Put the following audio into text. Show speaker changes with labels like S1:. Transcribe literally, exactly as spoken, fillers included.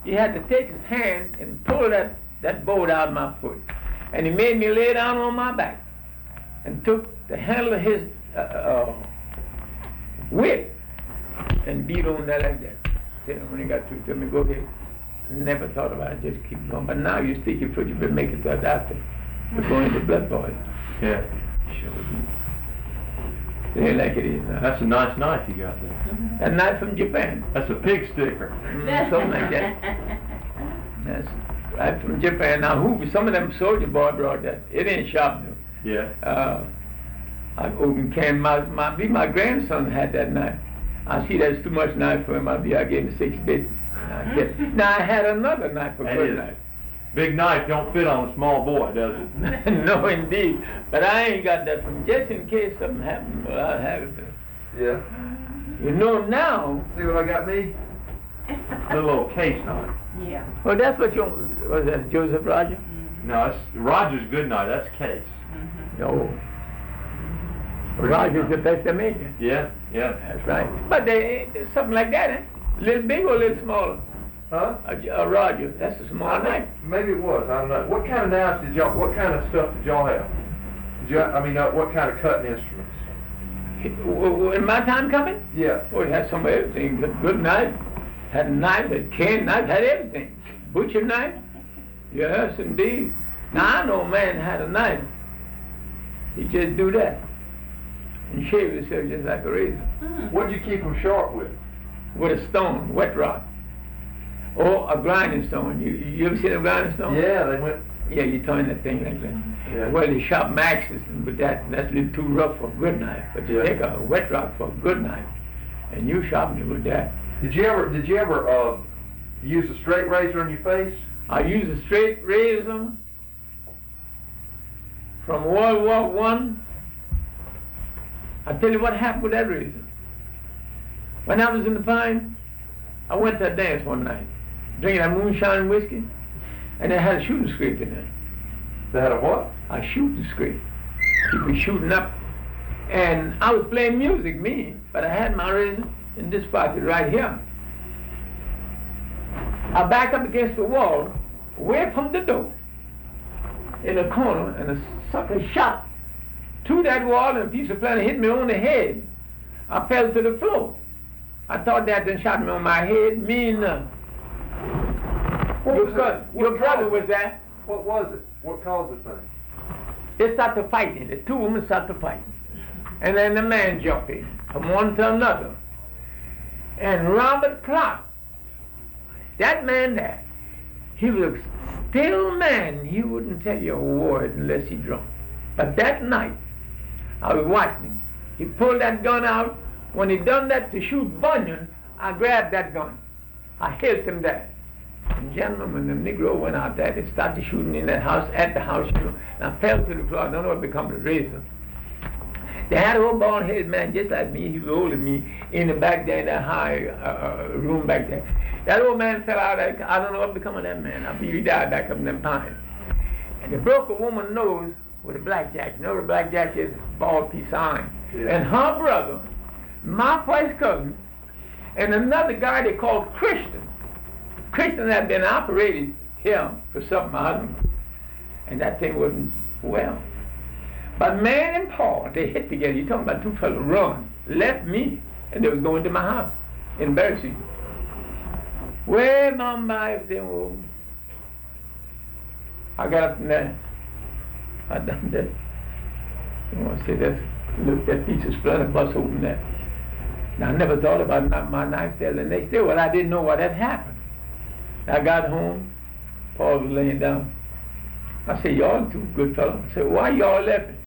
S1: he had to take his hand and pull that, that bolt out of my foot. And he made me lay down on my back and took the handle of his uh, uh, whip and beat on that like that. Then when he got through, he told me, go ahead. Never thought about it, just keep going. But now you stick your foot, you better make it to a doctor. You're going to blood boys.
S2: Yeah.
S1: Sure. It ain't like it is now.
S2: That's a nice knife you got there.
S1: That knife from Japan.
S2: That's a pig sticker.
S1: Mm, something like that. That's right from Japan. Now, who? Some of them soldier boy brought that. It ain't sharp though.
S2: Yeah.
S1: Uh, I opened can. My my be my grandson had that knife. I see that's too much knife for him. I be I gave him six bits. Now I had another knife, a good knife.
S2: Big knife don't fit on a small boy, does it?
S1: No, indeed. But I ain't got that from just in case something happened. Well, I'll have it.
S3: Yeah.
S1: You know now.
S3: See what I got me?
S2: A little case knife.
S4: Yeah.
S1: Well, that's what you was that Joseph Roger?
S4: Mm-hmm.
S2: No, that's Roger's good knife. That's case.
S4: Mm-hmm.
S1: No. Roger's the best they make it.
S2: Yeah, yeah.
S1: That's right. But they, there's something like that, eh? A little big or a little smaller?
S3: Huh?
S1: A, a Roger. That's a small
S3: I
S1: knife.
S3: think maybe it was. I don't know. What kind of knives did y'all? What kind of stuff did y'all have? Did you? I mean, uh, what kind of cutting instruments?
S1: In my time coming?
S3: Yeah.
S1: Oh, we had some of everything. Good, good knife. Had a knife, had canned knife, had everything. Butcher knife? Yes, indeed. Now I know a man had a knife. He just do that. And shave himself just like a razor.
S4: Mm.
S3: What did you keep them sharp with?
S1: With a stone, wet rock. Or a grinding stone. You, you ever seen a grinding stone?
S3: Yeah, they went.
S1: Yeah, you turn that thing like that.
S3: Yeah.
S1: Well, they sharp axes, but that, that's a little too rough for a good knife. But you
S3: Yeah.
S1: take a wet rock for a good knife, and you sharpen it with that.
S3: Did you ever? Did you ever uh, use a straight razor on your face?
S1: I use a straight razor from World War One. I tell you what happened with that razor. When I was in the pine, I went to a dance one night, drinking that moonshine whiskey, and they had a shooting scrape in there.
S3: They had a what?
S1: A shooting scrape. People shooting up. And I was playing music, me, but I had my razor in this pocket right here. I backed up against the wall, away from the door, in a corner, and a sucker shot to that wall, and a piece of planet hit me on the head. I fell to the floor. I thought that then shot me on my head, me and uh,
S3: What
S1: your,
S3: was
S1: brother,
S3: it? What
S1: your brother
S3: caused
S1: was
S3: it?
S1: there.
S3: What was it? What caused the thing?
S1: They started fighting. The two women started fighting. And then the man jumped in from one to another. And Robert Clark, that man there, he was a still man. He wouldn't tell you a word unless he drunk. But that night, I was watching him. He pulled that gun out. When he done that to shoot Bunyan, I grabbed that gun. I held him there. And gentlemen, when the Negro went out there, they started shooting in that house, at the house, you know, and I fell to the floor. I don't know what become of the razor. They had an old bald-headed man just like me. He was older than me in the back there, in that high uh, room back there. That old man fell out. I don't know what become of that man. I believe he died back up in them pines. And they broke a woman's nose with a blackjack. You know what a blackjack is? A bald piece of iron.
S3: Yeah.
S1: And her brother, my first cousin, and another guy they called Christian. Christian had been operated here for something, my husband, and that thing wasn't well. But man and Paul, they hit together. You're talking about two fellas run, left me, and they was going to my house in Bercy. Well, my wife, they were, I got up from there. I done that. You want to say that's, look, that piece of splinter bust open there. Now, I never thought about my, my knife there the next day. Well, I didn't know what had happened. I got home, Paul was laying down. I said, y'all two good fellows. I said, why y'all left me?